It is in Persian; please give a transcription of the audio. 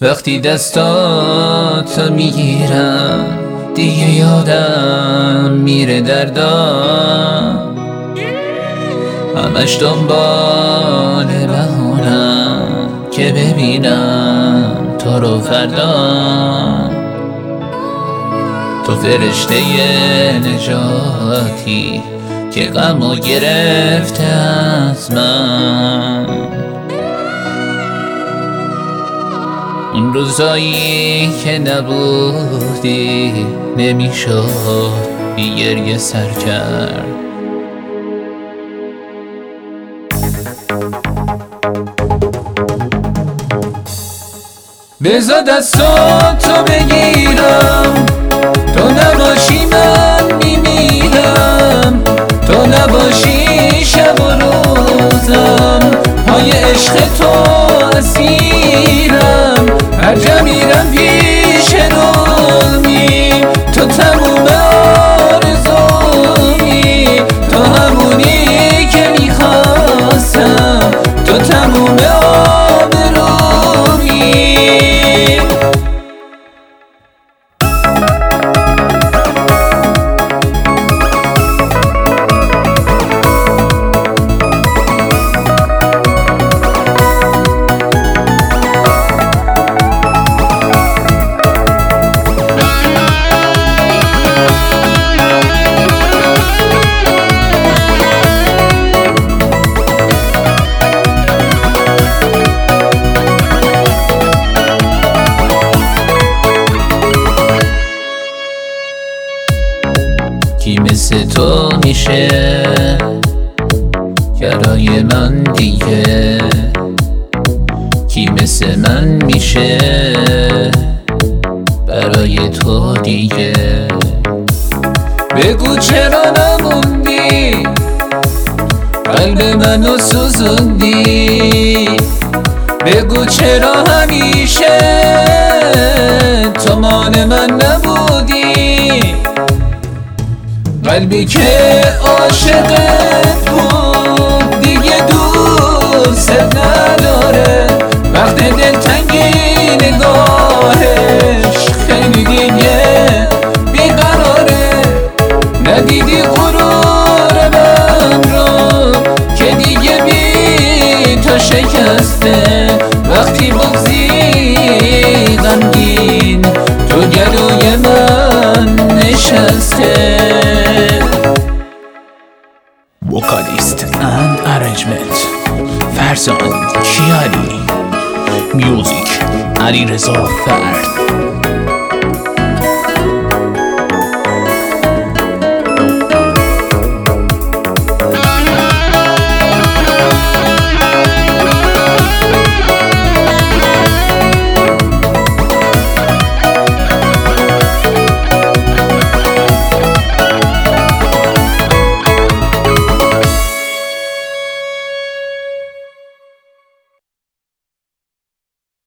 وقتی دستاتو میگیرم دیگه یادم میره دردام، همش دنبال بهونم که ببینم تو رو فردا. تو فرشته نجاتی که غمو گرفته از من، اون روزایی که نبودی نمیشد بی گریه سر کرد. بذار دستاتو بگیرم، تو نباشی من میمیرم، تو نباشی شب و روزم پای عشق تو اسیرم. هر جا میرم پیش رومی، تو تموم آرزومی، تو همونی که میخواستم، تو تموم آبرومی. کی مثل تو میشه برای من دیگه؟ کی مثل من میشه برای تو دیگه؟ بگو چرا نموندی، قلب منو سوزوندی. بگو چرا همیشه تو مان من نبودی. قلبی که عاشقت بود دیگه دوست نداره، وقت دلتنگی نگاهش خیلی دیگه بیقراره. ندیدی غرور من رو که دیگه بی تا شکسته، وقتی بغضی غمگین تو گلوی من نشسته. Vocalist and arrangement فرزان کیانی. Music علیرضا فرد.